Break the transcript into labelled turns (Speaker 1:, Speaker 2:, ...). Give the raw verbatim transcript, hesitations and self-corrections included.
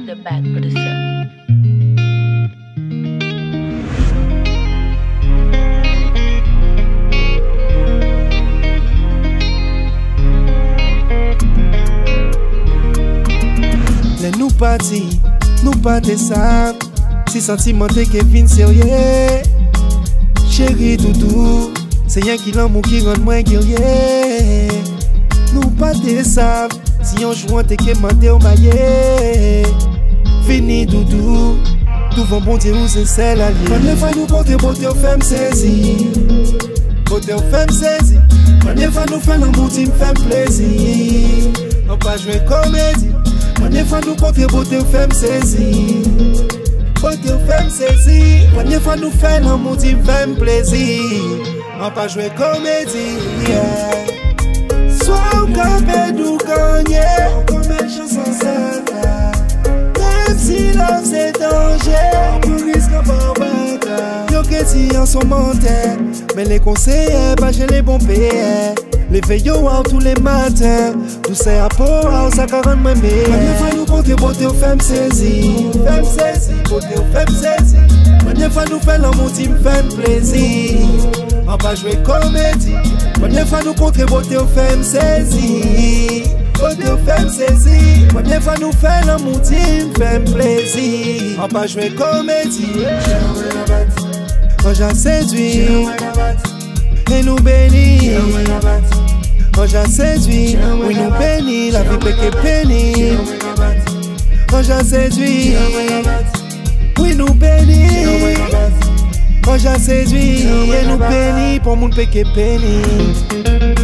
Speaker 1: the bad producer.
Speaker 2: Les nous partis, nous pas de ça. Si sentimenté Kevin sérieux. Chéri doudou, c'est rien qui l'amour qui rend moins guerrier. Nous pas de ça. Si on joue t'es que mandé au maillet. Fini doudou, tout va bon Dieu c'est celle alliée. Première fois nous porter beauté au femme saisi. Beauté au femme saisi. Première fois nous faire l'amour qui me fait plaisir. On pas jouer comédie. Première fois nous porter beauté au femme saisi. Beauté au femme saisi. Première fois nous faire l'amour qui me fait plaisir. On pas jouer comédie. Yeah. Soit au capé nous gagner. On commet chanson ça. Même si l'homme c'est danger, on risque pas battre. Yo que si en son menteur, mais les conseillers, pas j'ai les bons payés. Les veillons tous les matins, tout c'est à peau, ça quarante même. Première fois nous porter beauté aux femmes saisies. Femmes saisies, beauté aux femmes saisies. Première fois nous faire l'amour qui me fait plaisir. On va jouer comédie. Première fois nous porter beauté aux femmes saisies. Beauté aux femmes saisies. Première fois nous faire l'amour qui me fait plaisir. On va jouer comédie. On j'ai séduit et nous bénit. On j'ai séduit, oui nous bénit. La vie péché bénit. On j'ai séduit, oui nous bénit. On j'ai séduit et nous bénit pour mon péché bénit.